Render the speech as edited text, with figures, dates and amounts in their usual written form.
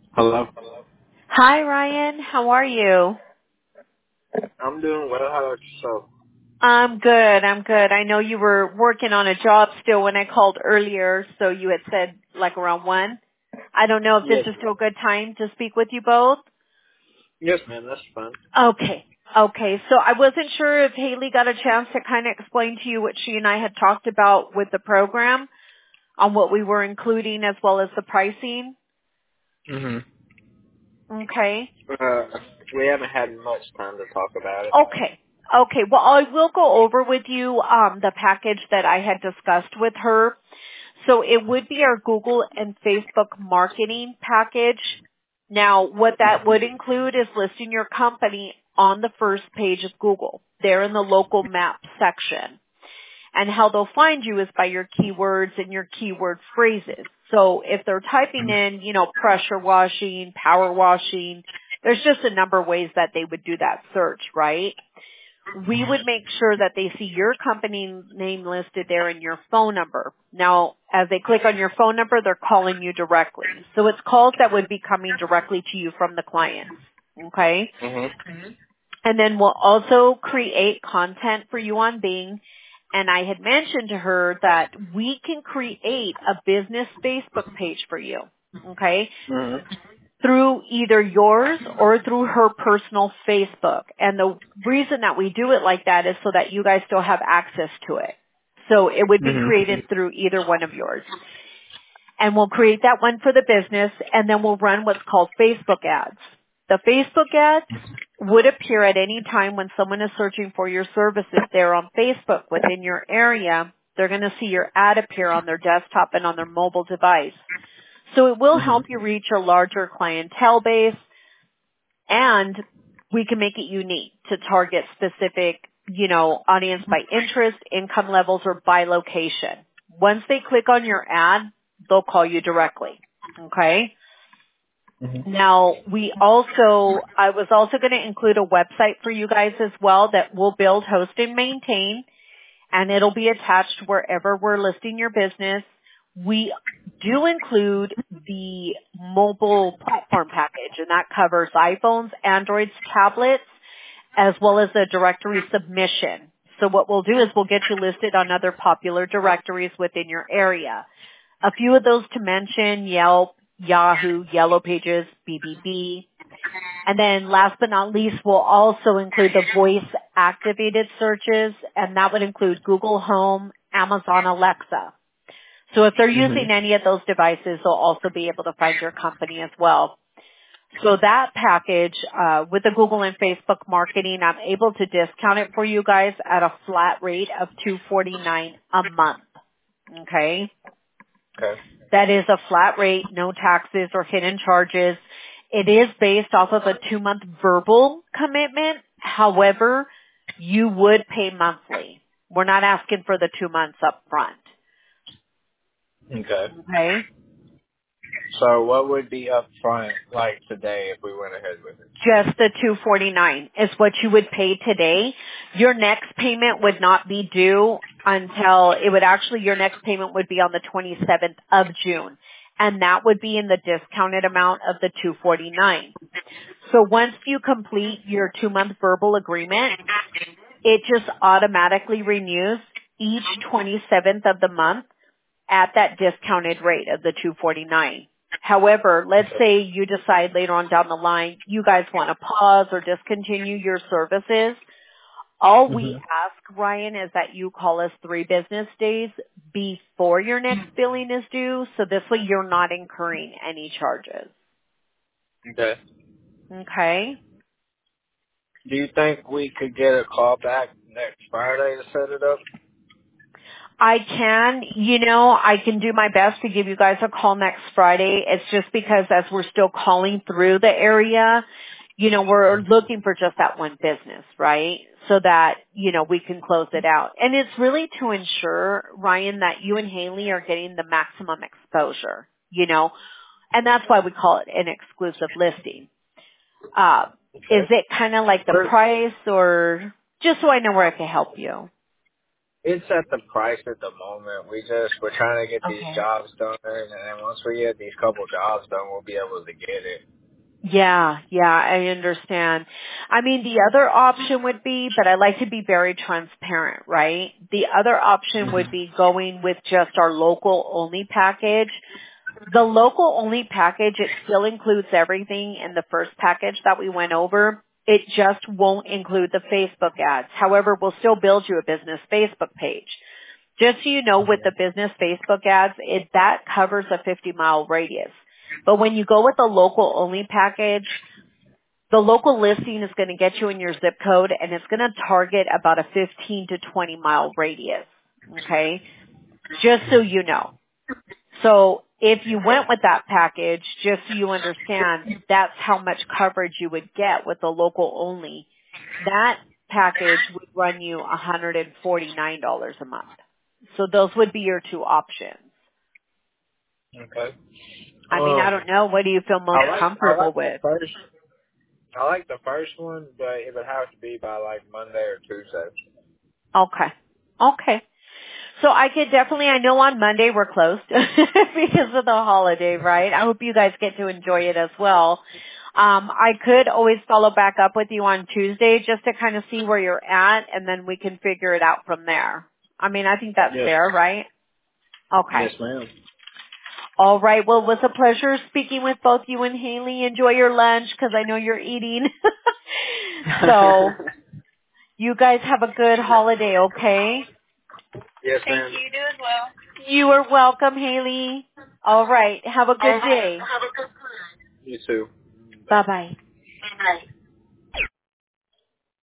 Hello. Hi, Ryan. How are you? I'm doing well. How about yourself? I'm good. I'm good. I know you were working on a job still when I called earlier, so you had said like around 1. I don't know if this Yes, is ma'am. still a good time to speak with you both. Yes, ma'am. That's fine. Okay. Okay. So I wasn't sure if Haley got a chance to kind of explain to you what she and I had talked about with the program on what we were including as well as the pricing. Mhm. Okay. We haven't had much time to talk about it. Okay. Okay. Well, I will go over with you the package that I had discussed with her. So it would be our Google and Facebook marketing package. Now, what that would include is listing your company on the first page of Google, there in the local map section. And how they'll find you is by your keywords and your keyword phrases. So if they're typing in, pressure washing, power washing, there's just a number of ways that they would do that search, right? We would make sure that they see your company name listed there and your phone number. Now, as they click on your phone number, they're calling you directly. So it's calls that would be coming directly to you from the clients. Okay? Mhm. And then we'll also create content for you on Bing. And I had mentioned to her that we can create a business Facebook page for you. Okay? Mhm. Through either yours or through her personal Facebook. And the reason that we do it like that is so that you guys still have access to it. So it would be Mhm. created through either one of yours. And we'll create that one for the business and then we'll run what's called Facebook ads. The Facebook ads would appear at any time when someone is searching for your services there on Facebook within your area. They're going to see your ad appear on their desktop and on their mobile device. So it will help Mhm. you reach a larger clientele base and we can make it unique to target specific, audience by interest, income levels, or by location. Once they click on your ad, they'll call you directly. Okay? Mhm. Now, I was also going to include a website for you guys as well that we'll build, host, and maintain, and it'll be attached wherever we're listing your business. We do include the mobile platform package, and that covers iPhones, Androids, tablets, as well as a directory submission. So what we'll do is we'll get you listed on other popular directories within your area. A few of those to mention: Yelp, Yahoo, Yellow Pages, BBB. And then last but not least, we'll also include the voice activated searches, and that would include Google Home, Amazon Alexa. So if they're using Mhm. any of those devices, they'll also be able to find your company as well. So that package, with the Google and Facebook marketing, I'm able to discount it for you guys at a flat rate of $249 a month. Okay? Okay. That is a flat rate, no taxes or hidden charges. It is based off of a 2-month verbal commitment. However, you would pay monthly. We're not asking for the 2 months up front. Okay. Okay? So, what would be up front like today if we went ahead with it? Just the 249 is what you would pay today. Your next payment would not be due until your next payment would be on the 27th of June. And that would be in the discounted amount of the 249. So once you complete your 2-month verbal agreement, it just automatically renews each 27th of the month at that discounted rate of the 249. However, let's say you decide later on down the line you guys want to pause or discontinue your services. All we Mhm. ask, Ryan, is that you call us 3 business days before your next billing is due, so this way you're not incurring any charges. Okay. Okay? Do you think we could get a call back next Friday to set it up? I can do my best to give you guys a call next Friday. It's just because as we're still calling through the area, we're looking for just that one business, right? So that, we can close it out. And it's really to ensure, Ryan, that you and Haley are getting the maximum exposure, and that's why we call it an exclusive listing. Is Okay. it kind of like the First, price or just so I know where I can help you? It's at the price at the moment. We're trying to get these Okay. jobs done, and then once we get these couple jobs done, we'll be able to get it. Yeah, I understand. I mean, the other option would be, but I like to be very transparent, right? The other option would be going with just our local only package. The local only package, it still includes everything in the first package that we went over. It just won't include the Facebook ads. However, we'll still build you a business Facebook page. Just so you know, with the business Facebook ads, that covers a 50-mile radius. But when you go with the local only package, the local listing is going to get you in your zip code, and it's going to target about a 15 to 20 mile radius. Okay? Just so you know. So if you went with that package, just so you understand, that's how much coverage you would get with the local only. That package would run you $149 a month. So those would be your two options. Okay. I mean, I don't know. What do you feel most I comfortable like the with? first. I like the first one, but it would have to be by like Monday or Tuesday. Okay. So I could definitely, I know on Monday we're closed because of the holiday, right? I hope you guys get to enjoy it as well. I could always follow back up with you on Tuesday just to kind of see where you're at, and then we can figure it out from there. I mean, I think that's Yes. fair, right? Yes, Okay. ma'am. All right. Well, it was a pleasure speaking with both you and Haley. Enjoy your lunch because I know you're eating. So you guys have a good holiday, okay? Yes, Thank ma'am. you. You do as well. You are welcome, Haley. All right. Have a good day. You too. Bye. Bye-bye.